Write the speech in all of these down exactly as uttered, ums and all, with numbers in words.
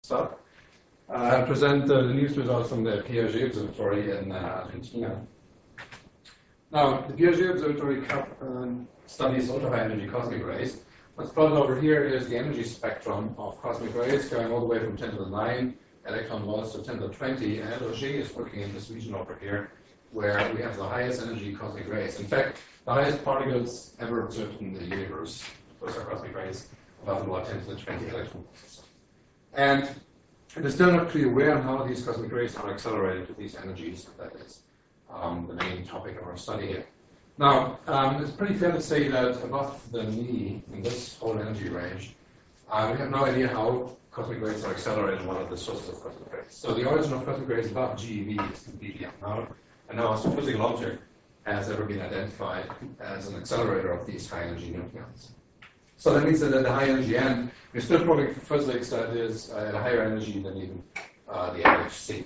Stuff. Uh, I present uh, the news results from the Piaget Observatory in uh, Argentina. Now, the Piaget Observatory um, studies ultra-high energy cosmic rays. What's plotted over here is the energy spectrum of cosmic rays going all the way from ten to the nine electron volts to ten to the twenty, and Auger is working in this region over here where we have the highest energy cosmic rays. In fact, the highest particles ever observed in the universe, those are cosmic rays above about ten to the twenty electron volts. And it is still not clear where and how these cosmic rays are accelerated to these energies. That is um, the main topic of our study here. Now, um, it's pretty fair to say that above the knee, in this whole energy range, uh, we have no idea how cosmic rays are accelerated and what are the sources of cosmic rays. So the origin of cosmic rays above G E V is completely unknown, and no astrophysical object has ever been identified as an accelerator of these high energy nucleons. So that means that at the high energy end, we're still probing for physics that is uh, at a higher energy than even uh, the L H C.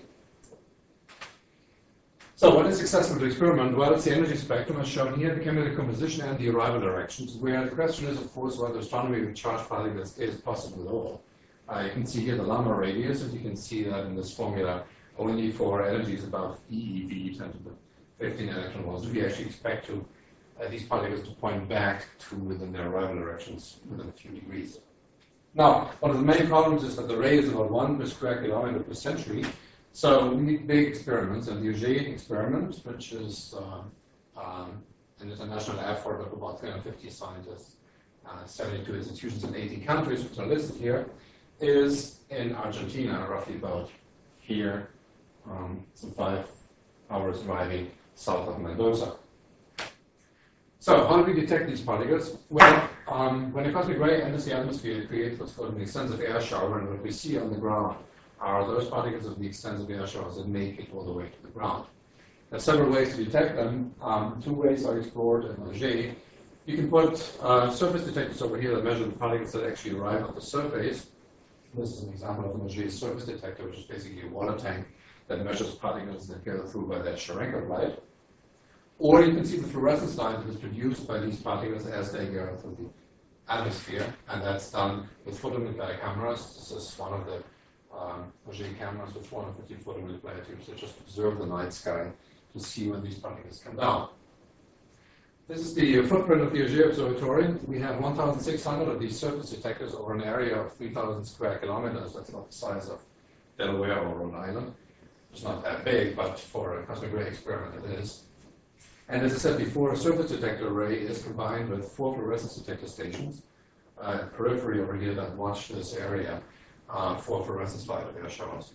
So what is successful to experiment? Well, it's the energy spectrum as shown here, the chemical composition and the arrival directions, where the question is, of course, whether astronomy with charged particles is possible at all. Uh, you can see here the Lama radius, and you can see that in this formula only for energies above E E V, ten to the fifteen electron volts, we actually expect to Uh, these particles to point back to within their arrival directions within a few degrees. Now, one of the main problems is that the ray is about one per square kilometer per century, so we need big experiments, and the Auger experiment, which is uh, um, an international effort of about three hundred fifty scientists, uh, seventy-two institutions in eighty countries, which are listed here, is in Argentina, roughly about here, um, some five hours driving south of Mendoza. So, how do we detect these particles? Well, um, when a cosmic ray enters the atmosphere, it creates what's called an extensive air shower, and what we see on the ground are those particles of the extensive air showers that make it all the way to the ground. There are several ways to detect them. Um, two ways are explored in Auger. You can put uh, surface detectors over here that measure the particles that actually arrive at the surface. This is an example of an Auger surface detector, which is basically a water tank that measures particles that go through by that Cherenkov light. Or you can see the fluorescence light that is produced by these particles as they go through the atmosphere, and that's done with photomultiplier cameras. This is one of the um, Auger cameras with four hundred fifty photomultiplier tubes that just observe the night sky to see when these particles come down. This is the footprint of the Auger Observatory. We have one thousand six hundred of these surface detectors over an area of three thousand square kilometers. That's not the size of Delaware or Rhode Island. It's not that big, but for a cosmic ray experiment it is. And as I said before, a surface detector array is combined with four fluorescence detector stations, uh, periphery over here that watch this area uh, for fluorescence light of air showers.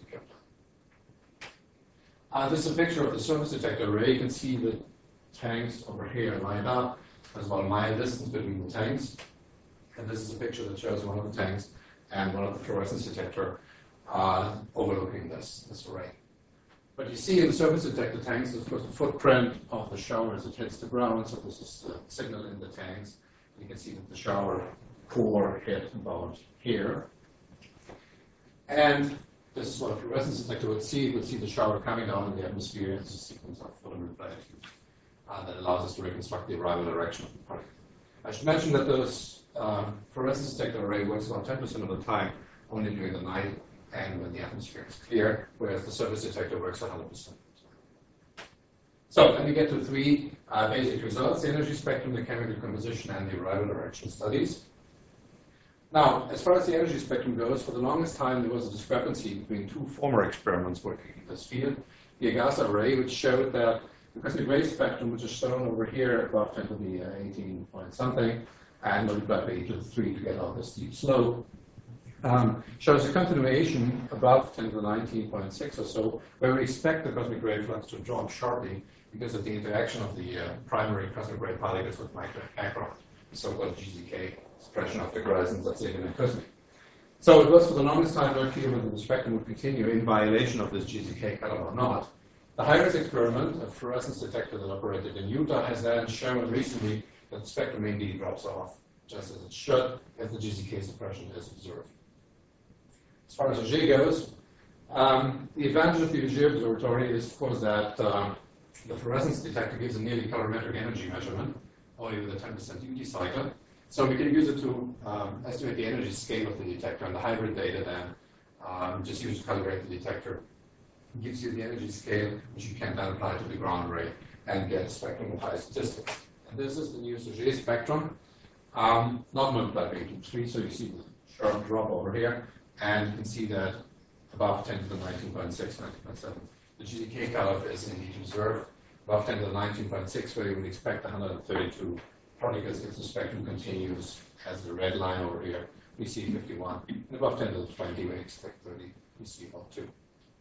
Uh, this is a picture of the surface detector array. You can see the tanks over here lined up. There's about a mile distance between the tanks. And this is a picture that shows one of the tanks and one of the fluorescence detector uh, overlooking this, this array. What you see in the surface detector tanks is, of course, the footprint of the shower as it hits the ground. So this is the signal in the tanks. You can see that the shower core hit about here. And this is what a fluorescence detector would see. It would see the shower coming down in the atmosphere. It's a sequence of photomultiplier tubes uh, that allows us to reconstruct the arrival direction of the particle. I should mention that this um, fluorescence detector array works about ten percent of the time, only during the night and when the atmosphere is clear, whereas the surface detector works one hundred percent. So let me get to three uh, basic results: the energy spectrum, the chemical composition, and the arrival direction studies. Now, as far as the energy spectrum goes, for the longest time there was a discrepancy between two former experiments working in this field. The Agasa array, which showed that the cosmic ray spectrum, which is shown over here above ten to the uh, eighteen point something, and multiplied by e to the three to get out this steep slope, Um, shows a continuation above ten to the nineteen point six or so, where we expect the cosmic ray flux to drop sharply because of the interaction of the uh, primary cosmic ray particles with microwave background, the so-called G Z K suppression of the horizons that's even in cosmic. So it was for the longest time not clear whether the spectrum would continue in violation of this G Z K cutoff or not. The HIRIS experiment, a fluorescence detector that operated in Utah, has then shown recently that the spectrum indeed drops off, just as it should, if the G Z K suppression is observed. As far as Auger goes, um, the advantage of the Auger Observatory is, of course, that um, the fluorescence detector gives a nearly colorimetric energy measurement, only with a ten percent duty cycle. So we can use it to um, estimate the energy scale of the detector, and the hybrid data then Um, just use to calibrate the detector. It gives you the energy scale, which you can then apply to the ground array and get a spectrum of high statistics. And this is the new Auger spectrum, um, not multiplied by two three, so you see the sharp drop over here, and you can see that above ten to the nineteen point six, nineteen point seven. The G Z K cutoff is indeed observed. Above ten to the nineteen point six, where you would expect one hundred thirty-two particles if the spectrum continues as the red line over here, we see fifty-one. And above ten to the twenty, we expect thirty, we see about two.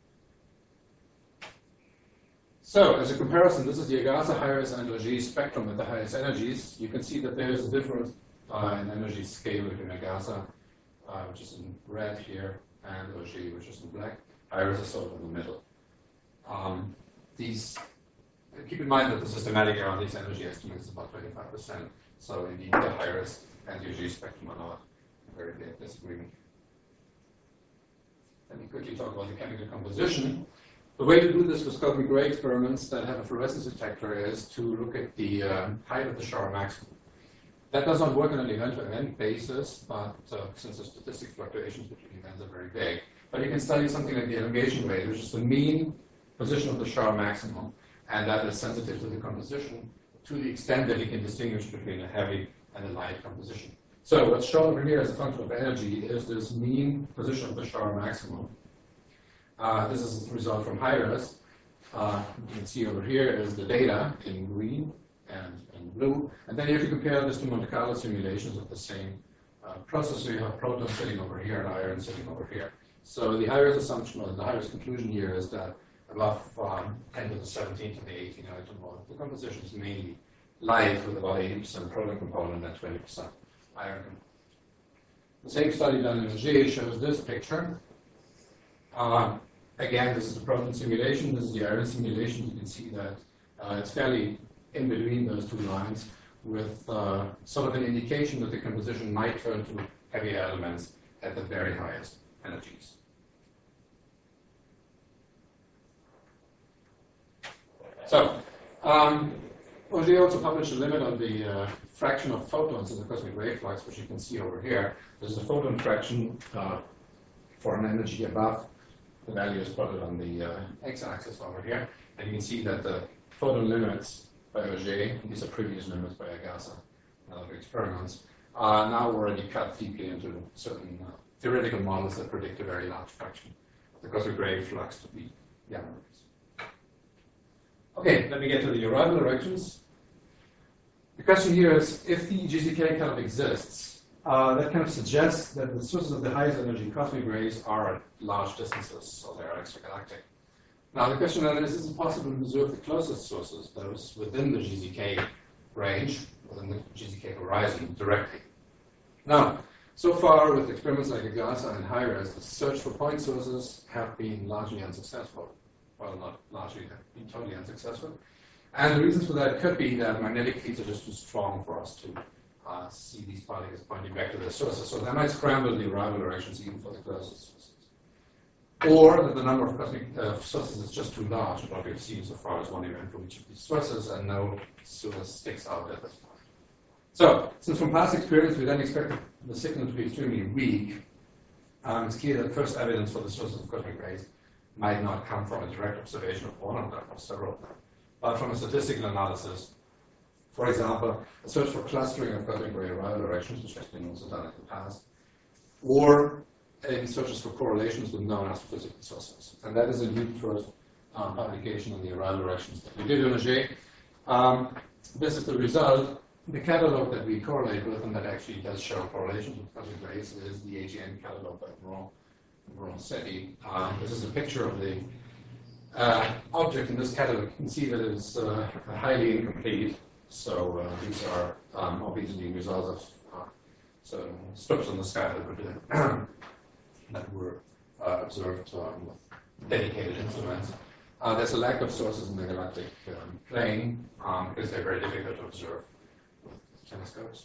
So, as a comparison, this is the Agassiz, Hires, and Auger spectrum at the highest energies. You can see that there is a difference uh, in energy scale between Agassiz, uh, which is in red here, and Auger, which is in black. Hires is sort of in the middle. Um, these, keep in mind that the systematic error on these energy estimates is about twenty-five percent. So, indeed, the Hires and the Auger spectrum are not in very big disagreement. Let me quickly talk about the chemical composition. The way to do this with cosmic ray experiments that have a fluorescence detector is to look at the uh, height of the shower maximum. That does not work on an event-to-event basis, but uh, since the statistic fluctuations between events are very big. But you can study something like the elongation rate, which is the mean position of the shower maximum, and that is sensitive to the composition to the extent that you can distinguish between a heavy and a light composition. So what's shown over here as a function of energy is this mean position of the shower maximum. Uh, this is the result from Hires. Uh, you can see over here is the data in green and in blue. And then you have to compare this to Monte Carlo simulations of the same uh, process. So you have protons sitting over here and iron sitting over here. So the Hires assumption, or the Hires conclusion here is that above um, ten to the seventeen to the eighteen atom mode, the composition is mainly light with about eighty percent proton component and twenty percent iron component. The same study done in Auger shows this picture. Uh, Again, this is the proton simulation, this is the iron simulation. You can see that uh, it's fairly in between those two lines with uh, sort of an indication that the composition might turn to heavy elements at the very highest energies. So, um, Auger also published a limit on the uh, fraction of photons in the cosmic ray flux, which you can see over here. This is a photon fraction uh, for an energy above. The value is plotted on the uh, x-axis over here, and you can see that the photon limits by Auger, these are previous limits by Agassiz and other experiments, are now already cut deeply into certain uh, theoretical models that predict a very large fraction of the cosmic ray flux to be gamma rays. Okay, let me get to the arrival directions. The question here is, if the G Z K cutoff exists, Uh, that kind of suggests that the sources of the highest energy cosmic rays are at large distances, so they're extragalactic. Now the question then is, is it possible to observe the closest sources, those within the G Z K range, within the G Z K horizon, directly? Now, so far with experiments like Agassiz and Hires, the search for point sources have been largely unsuccessful. Well, not largely, they've been totally unsuccessful. And the reasons for that could be that magnetic fields are just too strong for us to Uh, see these particles pointing back to their sources. So they might scramble the arrival directions even for the closest sources. Or that the number of cosmic uh, sources is just too large, what we've seen so far as one event from each of these sources, and no source sticks out at this point. So, since from past experience we then expect the signal to be extremely weak, um, it's clear that first evidence for the sources of cosmic rays might not come from a direct observation of one of them or several of them, but from a statistical analysis. For example, a search for clustering of cosmic ray arrival directions, which has been also done in the past, or in searches for correlations with known astrophysical sources. And that is indeed the first um, publication on the arrival directions that we did in Auger. Um, this is the result. The catalog that we correlate with, and that actually does show correlations with cosmic rays, is the A G N catalog by Moron-Setti. Um, this is a picture of the uh, object in this catalog. You can see that it's uh, highly incomplete. So uh, these are um, obviously results of uh, certain strips on the sky that were, that were uh, observed um, with dedicated instruments. Uh, there's a lack of sources in the galactic um, plane um, because they're very difficult to observe with telescopes.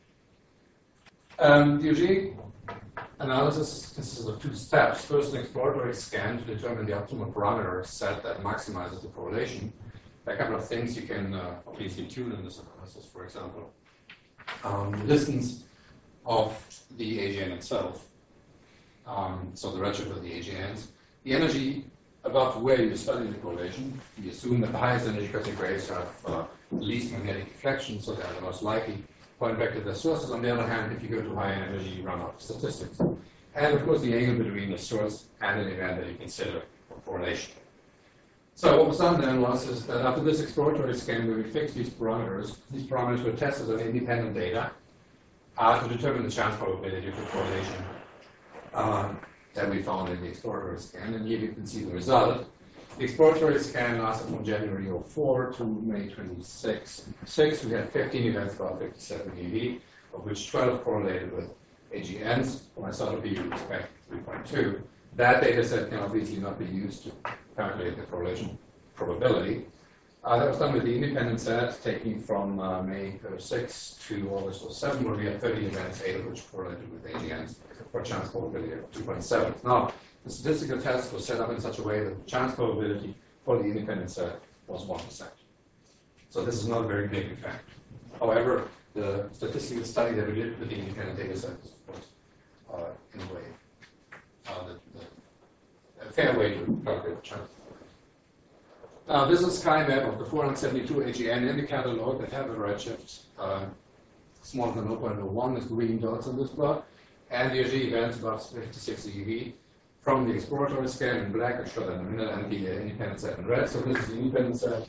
Um, the Auger analysis consists of two steps. First, an exploratory scan to determine the optimal parameter set that maximizes the correlation. A couple of things you can uh, obviously tune in this analysis, for example. Um, the distance of the A G N itself. um, so the redshift of the A G Ns. The energy above where you study the correlation, we assume that the highest energy cosmic rays have uh, least magnetic deflection, so they are the most likely point back to their sources. On the other hand, if you go to high energy, you run out of statistics. And of course, the angle between the source and an event that you consider for correlation. So what was done then was is that after this exploratory scan where we fixed these parameters, these parameters were tested on independent data uh, to determine the chance probability of the correlation uh, that we found in the exploratory scan. And here you can see the result. The exploratory scan lasted from January oh four to May twenty-sixth. Six, we had fifteen events about fifty-seven eV, of which twelve correlated with A G Ns. For isotropy, we expect three point two. That data set can obviously not be used to calculate the correlation probability. Uh, that was done with the independent set, taking from uh, May oh six to August oh seven, where we had thirty events, eight of which correlated with A G Ns, for a chance probability of two point seven. Now, the statistical test was set up in such a way that the chance probability for the independent set was one percent. So this is not a very big effect. However, the statistical study that we did with the independent data set is, of course, uh, in a way, uh, the, the, a fair way to calculate the chance. Now, this is SkyMap of the four hundred seventy-two A G N in the catalog that have a redshift uh, smaller than zero point zero one, is green dots on this plot, and the A G events above fifty-six eV from the exploratory scan in black, I'll show that in a minute, and the uh, independent set in red. So this is the independent set.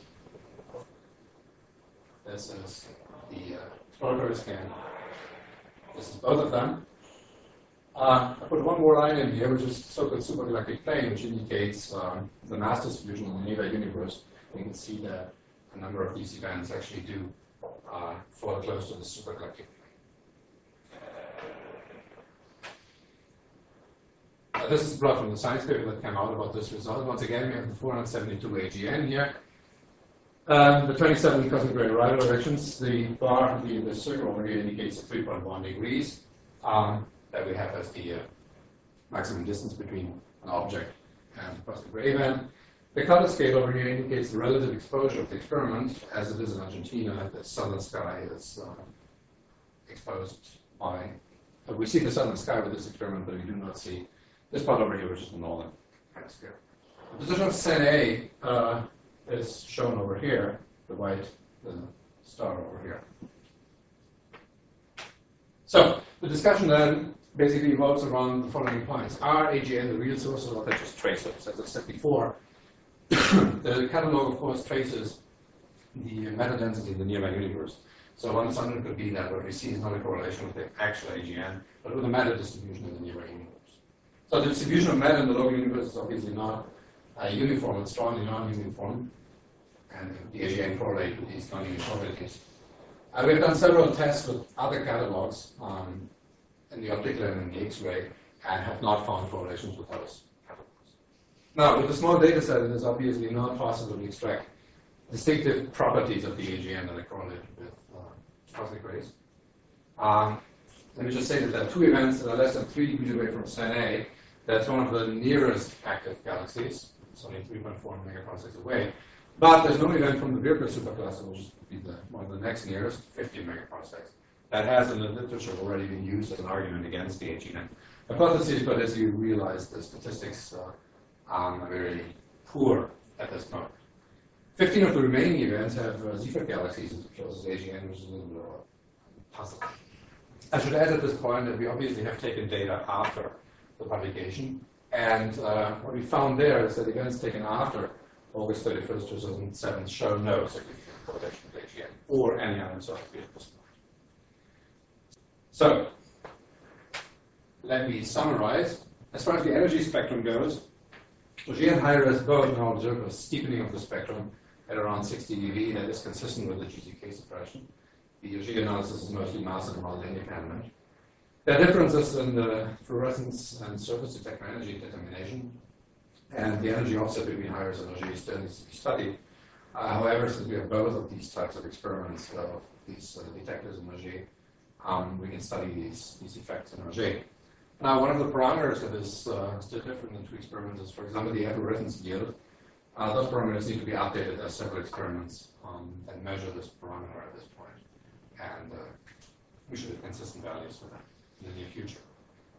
This is the uh, exploratory scan. This is both of them. Uh, I put one more line in here, which is so-called supergalactic plane, which indicates um, the mass distribution in the nearby universe. You can see that a number of these events actually do uh, fall close to the supergalactic plane. Uh, this is a plot from the science paper that came out about this result. Once again, we have the four hundred seventy-two A G N here. Um, the twenty-seven cosmic ray arrival directions. The bar, the, the circle over here indicates three point one degrees. Um, that we have as the uh, maximum distance between an object and a cosmic ray event. The color scale over here indicates the relative exposure of the experiment, as it is in Argentina. The southern sky is uh, exposed by. Uh, we see the southern sky with this experiment, but we do not see this part over here, which is the northern hemisphere. The position of Sen A uh, is shown over here, the white the star over here. So the discussion then basically revolves around the following points. Are A G N the real sources, or are they just tracers? As I said before, the catalog, of course, traces the meta density in the nearby universe. So one assumption could be that what we see is not a correlation with the actual A G N, but with the matter distribution in the nearby universe. So the distribution of matter in the local universe is obviously not uh, uniform, it's strongly non-uniform, and the A G N correlate with these non-uniformities. Uh, we've done several tests with other catalogs um, in the optical and in the X-ray, and have not found correlations with those catalogs. Now, with a small data set, it is obviously not possible to extract distinctive properties of the A G N that are correlated with uh, cosmic rays. Um, let me just say that there are two events that are less than three degrees away from Sen A. That's one of the nearest active galaxies. It's only three point four megaparsecs away. But there's no event from the Virgo supercluster, which would be the, one of the next nearest, fifty megaparsecs. That has in the literature already been used as an argument against the A G N hypothesis, but as you realize, the statistics uh, are very poor at this moment. fifteen of the remaining events have uh, Zephyr galaxies as close as A G N, which is a little bit of a puzzle. I should add at this point that we obviously have taken data after the publication, and uh, what we found there is that events taken after August thirty-first, two thousand seven show no significant correlation with A G N or any other sort of at this point. So, let me summarize. As far as the energy spectrum goes, Auger and HiRISC both now observe a steepening of the spectrum at around sixty eV that is consistent with the G Z K suppression. The Auger analysis is mostly mass and model independent. There are differences in the fluorescence and surface detector energy determination, and the energy offset between HiRISC and Auger still needs to be studied. Uh, however, since we have both of these types of experiments, uh, of these uh, detectors in Auger, um, we can study these, these effects in Auger. Now, one of the parameters that is uh, still different in two experiments is, for example, the efflorescence yield. Uh, those parameters need to be updated as several experiments um, that measure this parameter at this point. And uh, we should have consistent values for that in the near future.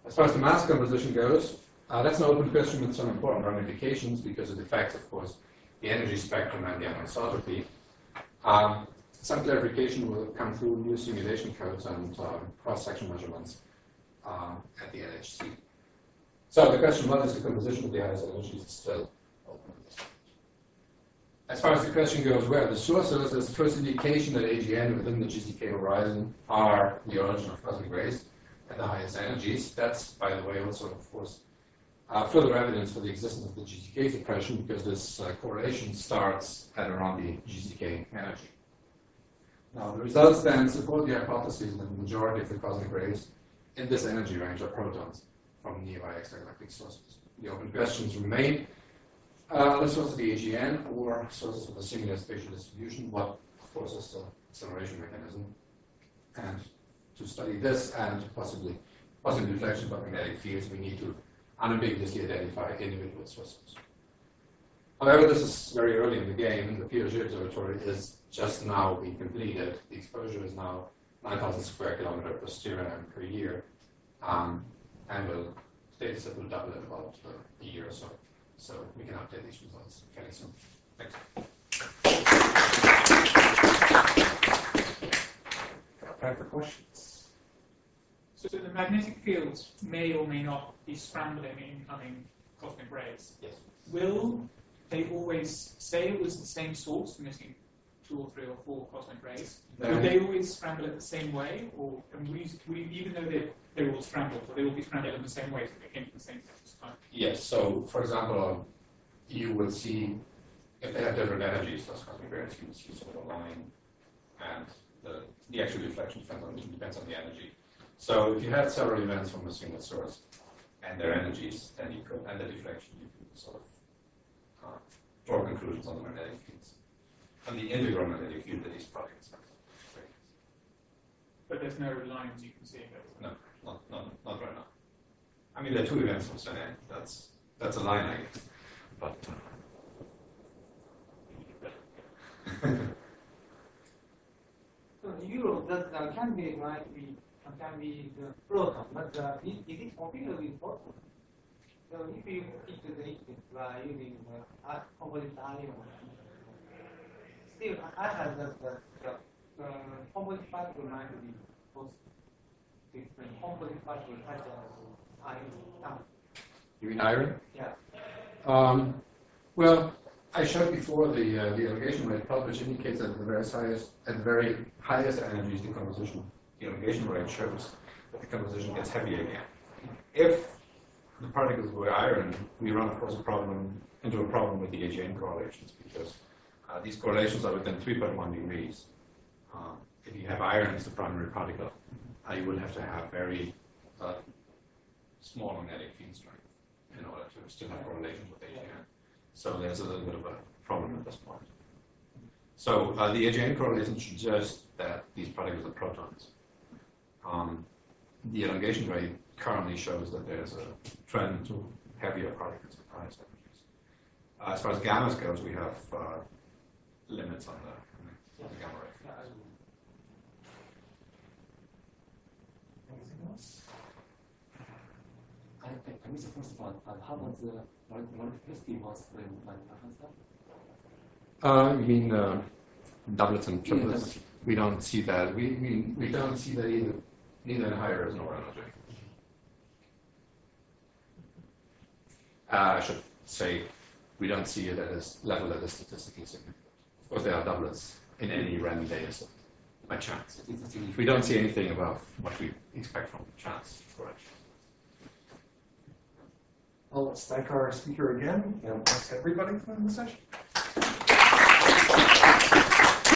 As far as the mass composition goes, uh, that's an open question with some important ramifications because it affects, of course, the energy spectrum and the anisotropy. Um, some clarification will come through new simulation codes and uh, cross-section measurements uh, at the N H C. So the question, what is the composition of the highest energies, is still open. As far as the question goes, where the source is, there's the first indication that A G N within the G Z K horizon are the origin of cosmic rays at the highest energies. That's, by the way, also, of course, uh, further evidence for the existence of the G Z K suppression, because this uh, correlation starts at around the G Z K energy. Now, the results then support the hypothesis that the majority of the cosmic rays in this energy range are protons from nearby extragalactic sources. The open questions remain uh, the source of the A G N or sources of the singular spatial distribution, what, of course, is the acceleration mechanism. And to study this and possibly positive deflections of magnetic fields, we need to unambiguously identify individual sources. However, this is very early in the game. The P R G observatory is just now being completed. The exposure is now nine thousand square kilometer per stereo per year. Um, and the data set will double in about uh, a year or so. So we can update these results fairly soon. Thanks. Time for questions. So the magnetic fields may or may not be scrambling incoming cosmic rays. Yes. Will they always say it was the same source emitting two or three or four cosmic rays? Would they always scramble it the same way, or and we, we, even though they they all scrambled, will they all be scrambled in the same way, so they came from the same time? Yes. So, for example, you will see if they have different energies, those cosmic rays, you will see sort of a line, and the the actual deflection depends on depends on the energy. So, if you had several events from a single source and their energies, then you could, and the deflection, you could sort of uh, draw conclusions on the magnetic fields. On the integral magnetic field that these products are. But there's no lines you can see. No, not, not, not right now. I mean, there are two events from Sun A. That's that's a line, I guess. But uh, so Euro that uh, can be might be uh, can be the proton, but uh, is, is it compatible with photon? So if you fit the liquid by using the uh, composite ion, still I have that the, the uh, composite particle might be both different composite particles such as iron. Ah. you mean iron? Yeah. Um, well, I showed before the uh, the elongation rate plot, which indicates that at the very highest at the very highest energies, the composition, the elongation rate shows that the composition gets heavier again. If the particles were iron, we run, of course, a problem into a problem with the A G N correlations, because uh, these correlations are within three point one degrees. Uh, if you have iron as the primary particle, uh, you will have to have very uh, small magnetic field strength in order to still have correlations with A G N. So there's a little bit of a problem at this point. So uh, the A G N correlation suggests that these particles are protons. Um, the elongation rate currently shows that there's a trend to heavier particles at highest energies. Uh, as far as gammas goes, we have uh, limits on the, on the gamma rate. Anything else? I, I, I missed the first one. Uh, how about the multiplicity was when my answer? Uh, you mean uh, doublets and Yeah, triplets? doublets. We don't see that. We, we, we don't see that either, neither in higher as nor energy. Uh, I should say we don't see it at a level that is statistically significant. Of course, there are doublets in any random data set by chance. We don't see anything above what we expect from chance correction. Well, let's thank our speaker again, and thanks everybody for the session.